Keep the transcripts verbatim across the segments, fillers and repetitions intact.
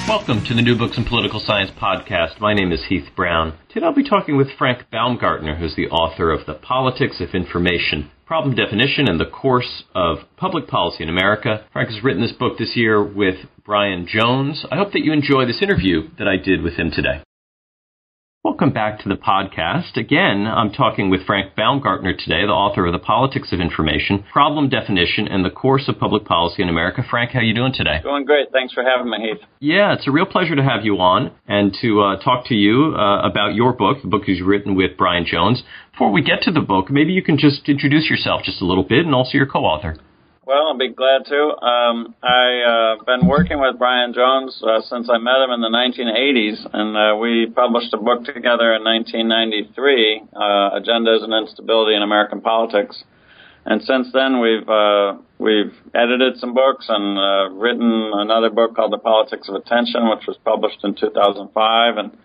Welcome to the New Books in Political Science podcast. My name is Heath Brown. Today I'll be talking with Frank Baumgartner, who's the author of The Politics of Information, Problem Definition and the Course of Public Policy in America. Frank has written this book this year with Brian Jones. I hope that you enjoy this interview that I did with him today. Welcome back to the podcast. Again, I'm talking with Frank Baumgartner today, the author of The Politics of Information, Problem Definition, and the Course of Public Policy in America. Frank, how are you doing today? Doing great. Thanks for having me, Heath. Yeah, it's a real pleasure to have you on and to uh, talk to you uh, about your book, the book you've written with Brian Jones. Before we get to the book, maybe you can just introduce yourself just a little bit and also your co-author. Well, I'll be glad to. Um, I've uh, been working with Brian Jones uh, since I met him in the nineteen eighties, and uh, we published a book together in nineteen ninety-three, uh, Agendas and Instability in American Politics. And since then, we've uh, we've edited some books and uh, written another book called The Politics of Attention, which was published in two thousand five. And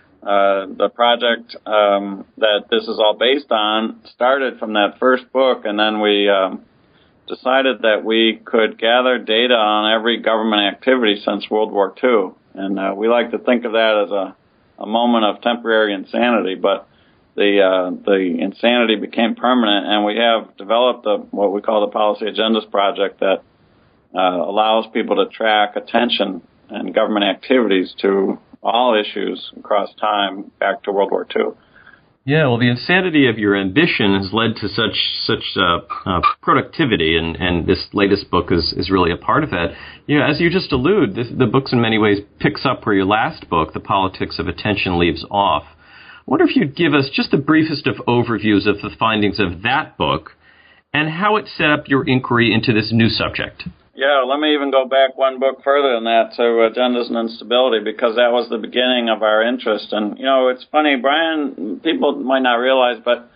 uh, the project um, that this is all based on started from that first book, and then we Um, decided that we could gather data on every government activity since World War Two. And uh, we like to think of that as a, a moment of temporary insanity, but the uh, the insanity became permanent, and we have developed a, what we call the Policy Agendas Project that uh, allows people to track attention and government activities to all issues across time back to World War Two. Yeah, well, the insanity of your ambition has led to such such uh, uh, productivity, and, and this latest book is, is really a part of that. You know, as you just allude, this, the book in many ways picks up where your last book, The Politics of Attention, leaves off. I wonder if you'd give us just the briefest of overviews of the findings of that book and how it set up your inquiry into this new subject. Yeah, let me even go back one book further than that to Agendas and Instability, because that was the beginning of our interest. And, you know, it's funny, Brian, people might not realize, but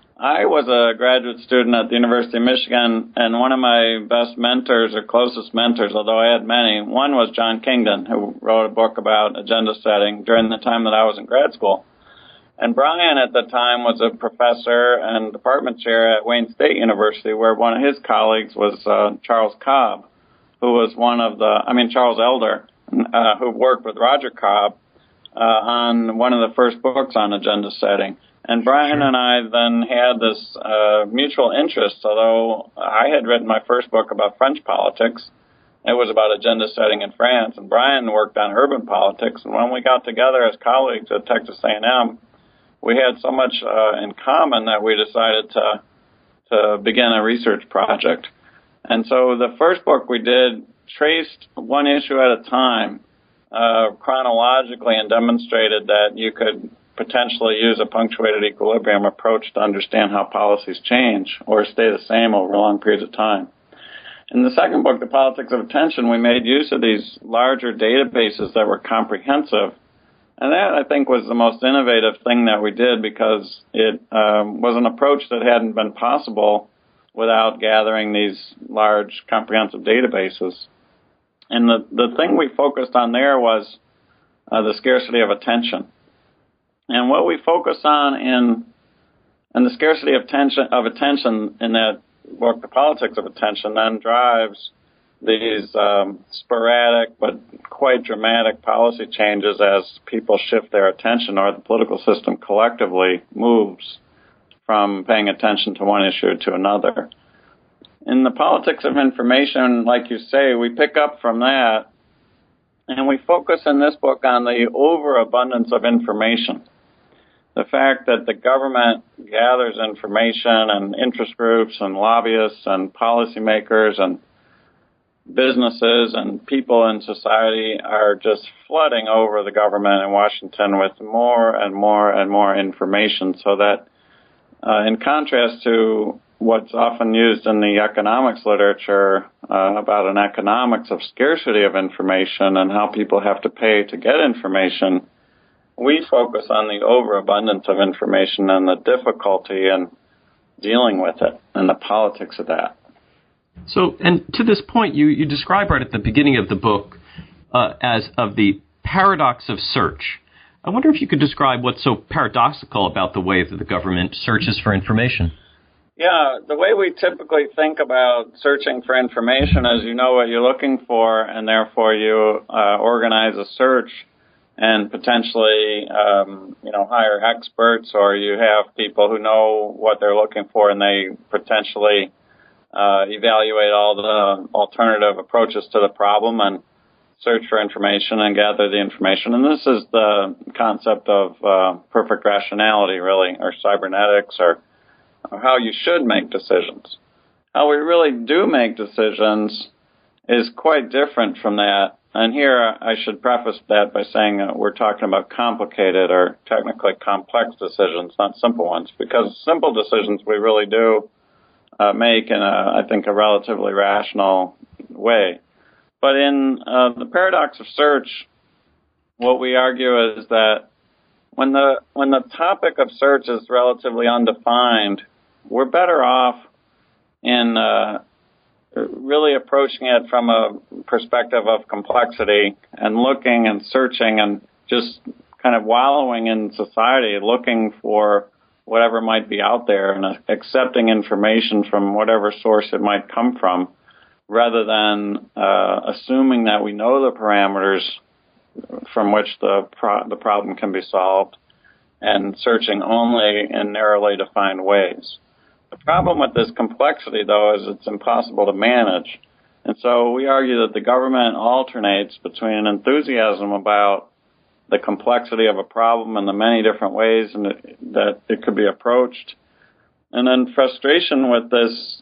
I was a graduate student at the University of Michigan, and one of my best mentors or closest mentors, although I had many, one was John Kingdon, who wrote a book about agenda setting during the time that I was in grad school. And Brian at the time was a professor and department chair at Wayne State University, where one of his colleagues was uh, Charles Cobb, who was one of the, I mean, Charles Elder, uh, who worked with Roger Cobb uh, on one of the first books on agenda setting. And Brian and I then had this uh, mutual interest, although I had written my first book about French politics. It was about agenda setting in France, and Brian worked on urban politics. And when we got together as colleagues at Texas A and M, we had so much uh, in common that we decided to to begin a research project. And so the first book we did traced one issue at a time uh, chronologically and demonstrated that you could potentially use a punctuated equilibrium approach to understand how policies change or stay the same over long periods of time. In the second book, The Politics of Attention, we made use of these larger databases that were comprehensive. And that, I think, was the most innovative thing that we did, because it um, was an approach that hadn't been possible without gathering these large, comprehensive databases. And the, the thing we focused on there was uh, the scarcity of attention. And what we focus on in, and the scarcity of, tension, of attention in that book, The Politics of Attention, then drives these um, sporadic but quite dramatic policy changes as people shift their attention, or the political system collectively moves from paying attention to one issue to another. In The Politics of Information, like you say, we pick up from that, and we focus in this book on the overabundance of information. The fact that the government gathers information, and interest groups and lobbyists and policymakers and businesses and people in society are just flooding over the government in Washington with more and more and more information, so that uh, in contrast to what's often used in the economics literature uh, about an economics of scarcity of information and how people have to pay to get information, we focus on the overabundance of information and the difficulty in dealing with it and the politics of that. So, and to this point, you, you describe right at the beginning of the book uh, as of the paradox of search. I wonder if you could describe what's so paradoxical about the way that the government searches for information. Yeah, the way we typically think about searching for information is you know what you're looking for, and therefore you uh, organize a search and potentially, um, you know, hire experts, or you have people who know what they're looking for, and they potentially uh, evaluate all the alternative approaches to the problem and search for information and gather the information. And this is the concept of uh, perfect rationality, really, or cybernetics, or, or how you should make decisions. How we really do make decisions is quite different from that. And here I should preface that by saying that we're talking about complicated or technically complex decisions, not simple ones, because simple decisions we really do uh, make in, a, I think, a relatively rational way. But in uh, the paradox of search, what we argue is that when the when the topic of search is relatively undefined, we're better off in uh, really approaching it from a perspective of complexity and looking and searching and just kind of wallowing in society, looking for whatever might be out there and accepting information from whatever source it might come from, rather than uh, assuming that we know the parameters from which the pro- the problem can be solved and searching only in narrowly defined ways. The problem with this complexity, though, is it's impossible to manage. And so we argue that the government alternates between an enthusiasm about the complexity of a problem and the many different ways in it, that it could be approached, and then frustration with this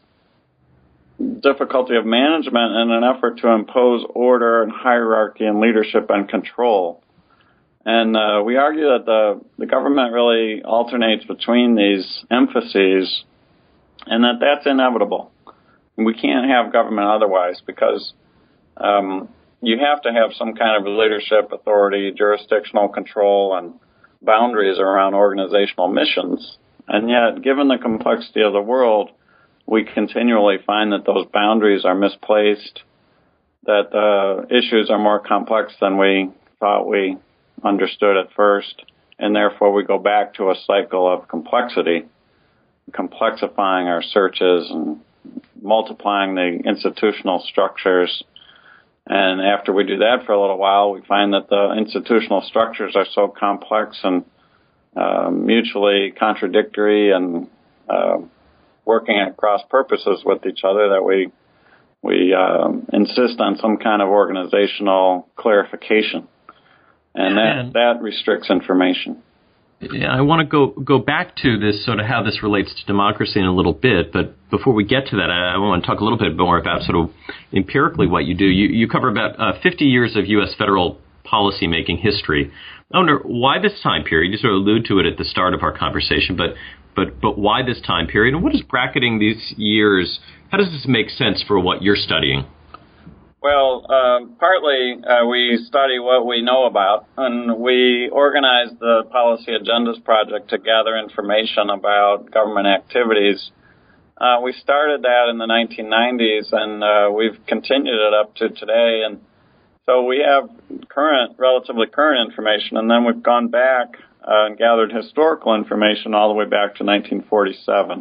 difficulty of management in an effort to impose order and hierarchy and leadership and control. And uh, we argue that the, the government really alternates between these emphases, and that that's inevitable. We can't have government otherwise, because um, you have to have some kind of leadership, authority, jurisdictional control, and boundaries around organizational missions. And yet, given the complexity of the world, we continually find that those boundaries are misplaced, that uh, issues are more complex than we thought we understood at first, and therefore we go back to a cycle of complexity, complexifying our searches and multiplying the institutional structures. And after we do that for a little while, we find that the institutional structures are so complex and uh, mutually contradictory and uh, working at cross purposes with each other that we we um, insist on some kind of organizational clarification, and that and, that restricts information. Yeah, I want to go go back to this, sort of how this relates to democracy in a little bit, but before we get to that, I, I want to talk a little bit more about sort of empirically what you do. You, you cover about uh, fifty years of U S federal policymaking history. I wonder why this time period. You sort of allude to it at the start of our conversation, but but but why this time period, and what is bracketing these years? How does this make sense for what you're studying? Well, uh, partly uh, we study what we know about, and we organized the Policy Agendas Project to gather information about government activities. Uh, we started that in the nineteen nineties, and uh, we've continued it up to today. And so we have current, relatively current information, and then we've gone back uh, and gathered historical information all the way back to nineteen forty-seven.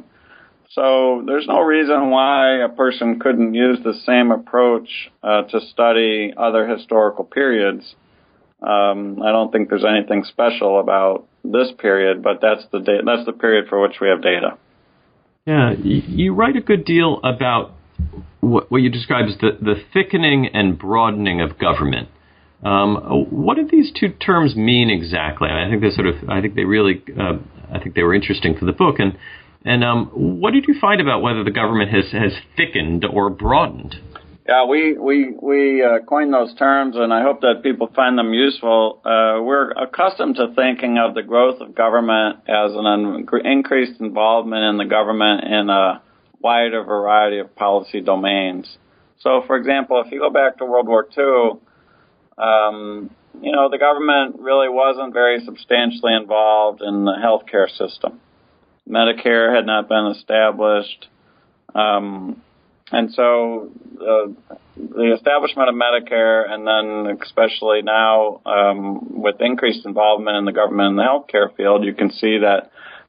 So there's no reason why a person couldn't use the same approach uh, to study other historical periods. Um, I don't think there's anything special about this period, but that's the da- that's the period for which we have data. Yeah, you write a good deal about what, what you describe as the, the thickening and broadening of government. Um, what do these two terms mean exactly? I think they sort of, I think they really, uh, I think they were interesting for the book. And and um, what did you find about whether the government has, has thickened or broadened? Yeah, we we we uh, coined those terms, and I hope that people find them useful. Uh, we're accustomed to thinking of the growth of government as an increased involvement in the government in a wider variety of policy domains. So, for example, if you go back to World War Two, um, you know, the government really wasn't very substantially involved in the healthcare system. Medicare had not been established. Um, And so uh, the establishment of Medicare, and then especially now um, with increased involvement in the government in the healthcare field, you can see that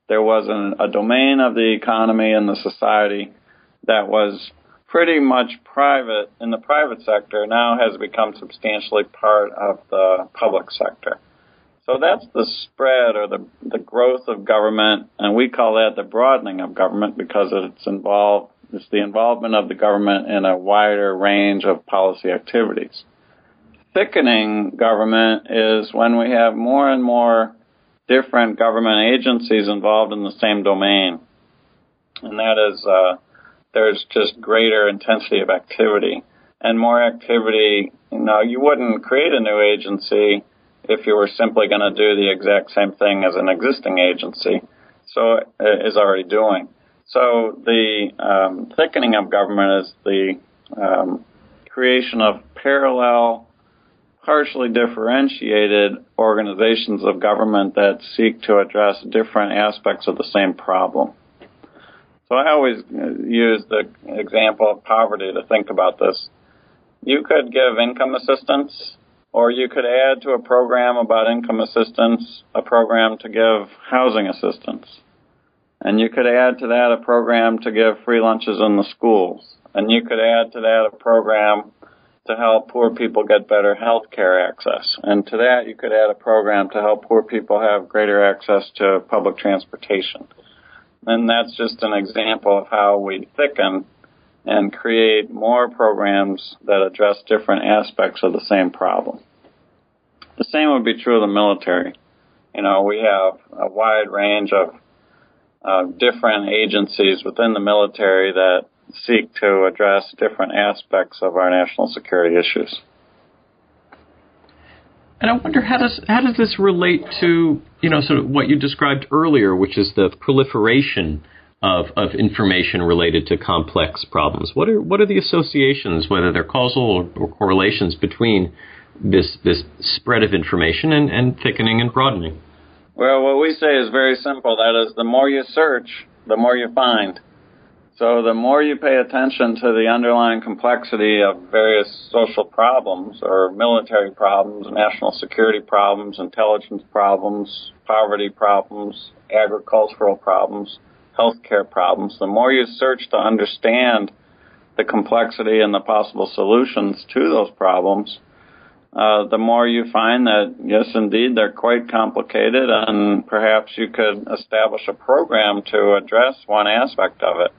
there was an, a domain of the economy and the society that was pretty much private in the private sector, now has become substantially part of the public sector. So that's the spread or the, the growth of government, and we call that the broadening of government because it's involved, it's the involvement of the government in a wider range of policy activities. Thickening government is when we have more and more different government agencies involved in the same domain. And that is, uh, there's just greater intensity of activity. And more activity, you know, you wouldn't create a new agency if you were simply going to do the exact same thing as an existing agency, so it is already doing. So the um, thickening of government is the um, creation of parallel, partially differentiated organizations of government that seek to address different aspects of the same problem. So I always use the example of poverty to think about this. You could give income assistance, or you could add to a program about income assistance a program to give housing assistance. And you could add to that a program to give free lunches in the schools. And you could add to that a program to help poor people get better health care access. And to that you could add a program to help poor people have greater access to public transportation. And that's just an example of how we thicken and create more programs that address different aspects of the same problem. The same would be true of the military. You know, we have a wide range of uh, different agencies within the military that seek to address different aspects of our national security issues. And I wonder, how does how does this relate to, you know, sort of what you described earlier, which is the proliferation of, of information related to complex problems? What are what are the associations, whether they're causal or, or correlations, between this this spread of information and, and thickening and broadening? Well, what we say is very simple. That is, the more you search, the more you find. So the more you pay attention to the underlying complexity of various social problems or military problems, national security problems, intelligence problems, poverty problems, agricultural problems, healthcare problems, the more you search to understand the complexity and the possible solutions to those problems, uh, the more you find that, yes, indeed, they're quite complicated, and perhaps you could establish a program to address one aspect of it.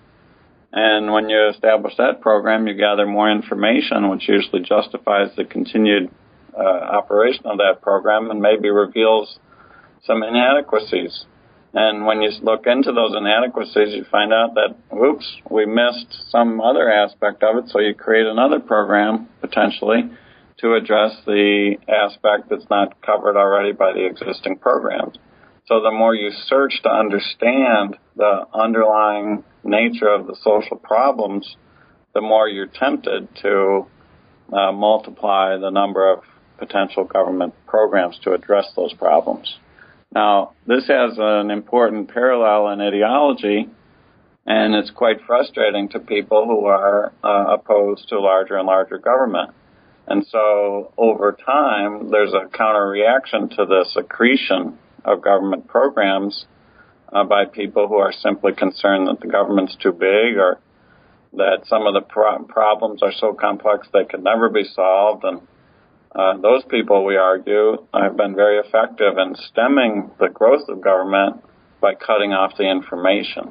And when you establish that program, you gather more information, which usually justifies the continued uh, operation of that program and maybe reveals some inadequacies. And when you look into those inadequacies, you find out that, whoops, we missed some other aspect of it, so you create another program, potentially, to address the aspect that's not covered already by the existing programs. So the more you search to understand the underlying nature of the social problems, the more you're tempted to uh, multiply the number of potential government programs to address those problems. Now, this has an important parallel in ideology, and it's quite frustrating to people who are uh, opposed to larger and larger government. And so over time, there's a counter-reaction to this accretion of government programs uh, by people who are simply concerned that the government's too big, or that some of the pro- problems are so complex they could never be solved. And uh, those people, we argue, have been very effective in stemming the growth of government by cutting off the information.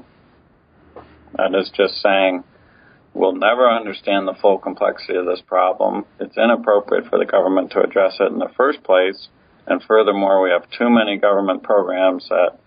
That is just saying, we'll never understand the full complexity of this problem. It's inappropriate for the government to address it in the first place. And furthermore, we have too many government programs that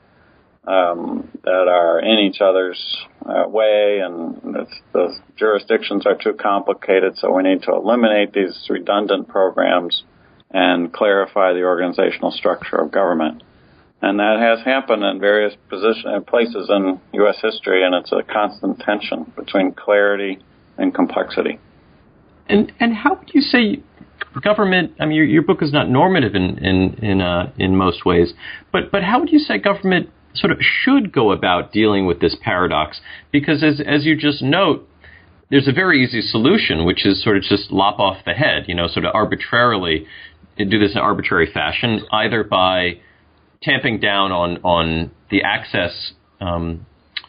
um, that are in each other's uh, way, and the jurisdictions are too complicated, so we need to eliminate these redundant programs and clarify the organizational structure of government. And that has happened in various position, places in U S history, and it's a constant tension between clarity and complexity. And and how would you say government, I mean, your, your book is not normative in in in, uh, in most ways, but but how would you say government sort of should go about dealing with this paradox? Because as as you just note, there's a very easy solution, which is sort of just lop off the head, you know, sort of arbitrarily do this in arbitrary fashion, either by tamping down on, on the access um,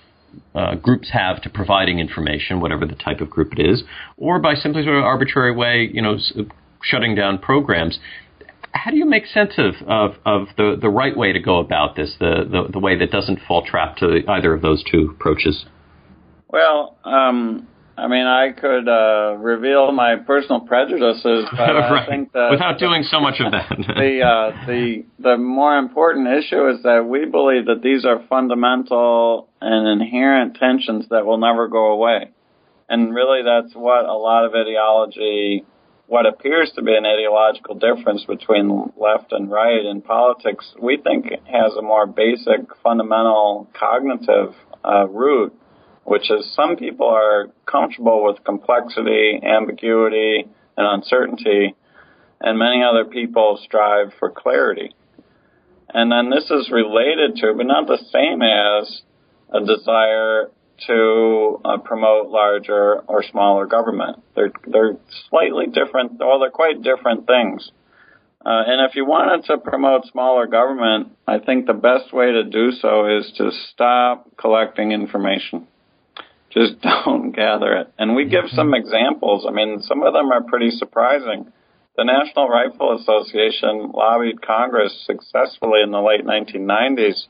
uh, groups have to providing information, whatever the type of group it is, or by simply sort of arbitrary way, you know, s- shutting down programs. How do you make sense of, of, of the, the right way to go about this, the, the, the way that doesn't fall trap to either of those two approaches? Well, um, I mean, I could uh, reveal my personal prejudices, but right. I think that without doing so much of that, the uh, the the more important issue is that we believe that these are fundamental and inherent tensions that will never go away, and really, that's what a lot of ideology, what appears to be an ideological difference between left and right in politics, we think has a more basic, fundamental cognitive uh, root, which is some people are comfortable with complexity, ambiguity, and uncertainty, and many other people strive for clarity. And then this is related to, but not the same as, a desire to uh, promote larger or smaller government. They're they're slightly different, well, they're quite different things. Uh, and if you wanted to promote smaller government, I think the best way to do so is to stop collecting information. Just don't gather it. And we give some examples. I mean, some of them are pretty surprising. The National Rifle Association lobbied Congress successfully in the late nineteen nineties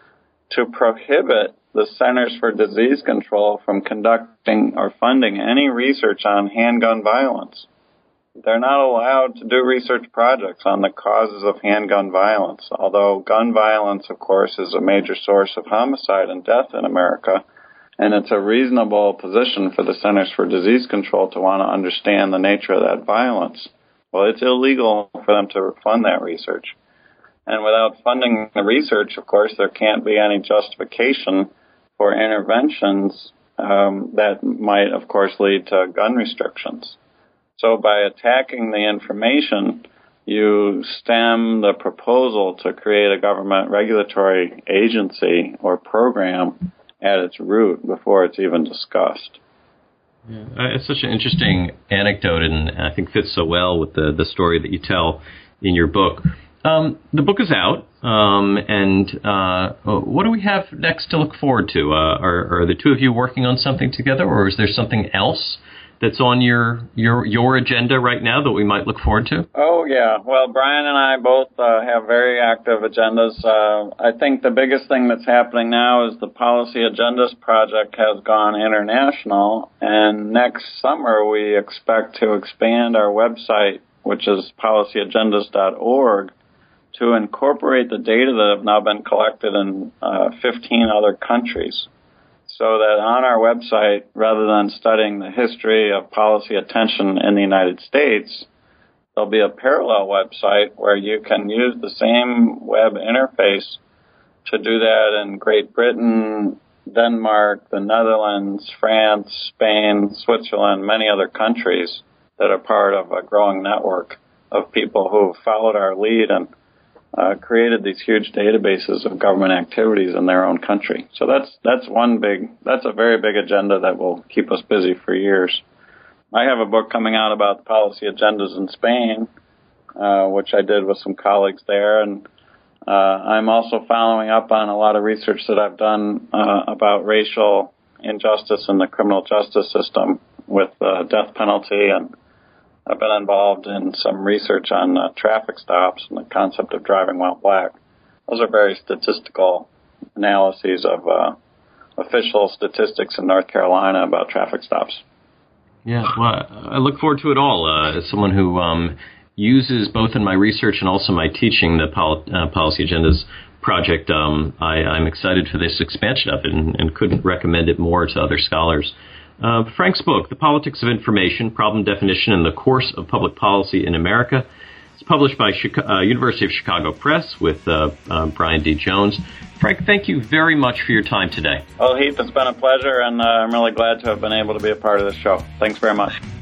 to prohibit the Centers for Disease Control from conducting or funding any research on handgun violence. They're not allowed to do research projects on the causes of handgun violence, although gun violence, of course, is a major source of homicide and death in America. And it's a reasonable position for the Centers for Disease Control to want to understand the nature of that violence. Well, it's illegal for them to fund that research. And without funding the research, of course, there can't be any justification for interventions um, that might, of course, lead to gun restrictions. So by attacking the information, you stem the proposal to create a government regulatory agency or program at its root before it's even discussed. Yeah, it's such an interesting anecdote, and I think fits so well with the, the story that you tell in your book. Um, the book is out, um, and uh, what do we have next to look forward to? Uh, are, are the two of you working on something together, or is there something else that's on your your your agenda right now that we might look forward to? Oh, yeah. Well, Brian and I both uh, have very active agendas. Uh, I think the biggest thing that's happening now is the Policy Agendas Project has gone international, and next summer we expect to expand our website, which is policy agendas dot org, to incorporate the data that have now been collected in uh, fifteen other countries. So that on our website, rather than studying the history of policy attention in the United States, there'll be a parallel website where you can use the same web interface to do that in Great Britain, Denmark, the Netherlands, France, Spain, Switzerland, many other countries that are part of a growing network of people who followed our lead and Uh, created these huge databases of government activities in their own country. So that's that's one big, that's a very big agenda that will keep us busy for years. I have a book coming out about policy agendas in Spain, uh, which I did with some colleagues there, and uh, I'm also following up on a lot of research that I've done uh, about racial injustice in the criminal justice system with the death penalty, and I've been involved in some research on uh, traffic stops and the concept of driving while black. Those are very statistical analyses of uh, official statistics in North Carolina about traffic stops. Yeah, well, I look forward to it all. Uh, as someone who um, uses both in my research and also my teaching the Pol- uh, Policy Agendas Project, um, I, I'm excited for this expansion of it and, and couldn't recommend it more to other scholars. Uh, Frank's book, The Politics of Information, Problem Definition and the Course of Public Policy in America. It's published by Chicago, uh, University of Chicago Press with uh, uh, Brian D. Jones. Frank, thank you very much for your time today. Well, Heath, it's been a pleasure, and uh, I'm really glad to have been able to be a part of this show. Thanks very much.